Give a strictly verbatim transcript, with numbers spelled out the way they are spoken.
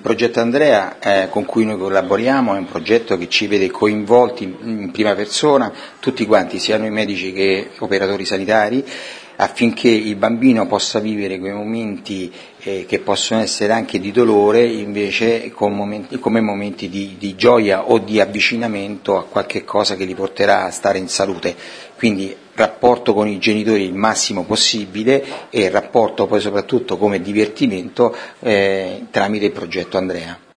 progetto Andrea eh, con cui noi collaboriamo è un progetto che ci vede coinvolti in prima persona tutti quanti, siano i medici che operatori sanitari, affinché il bambino possa vivere quei momenti eh, che possono essere anche di dolore invece con momenti, come momenti di, di gioia o di avvicinamento a qualche cosa che li porterà a stare in salute. Quindi rapporto con i genitori il massimo possibile e rapporto poi soprattutto come divertimento eh, tramite il progetto Andrea.